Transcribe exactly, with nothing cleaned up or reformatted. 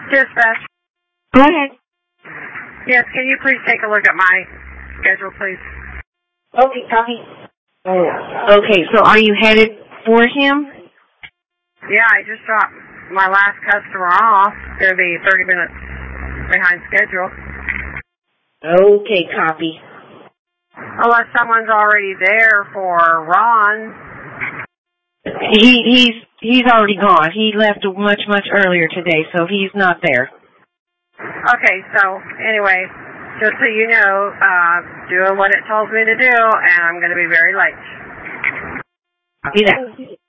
Dispatch. Go ahead. Yes, can you please take a look at my schedule, please? Okay, copy. Oh, okay, so are you headed for him? Yeah, I just dropped my last customer off. They'll be thirty minutes behind schedule. Okay, copy. Unless someone's already there for Ron. He he's he's already gone. He left much much earlier today, so he's not there. Okay, so anyway, just so you know, uh, doing what it tells me to do, and I'm going to be very late. Copy that.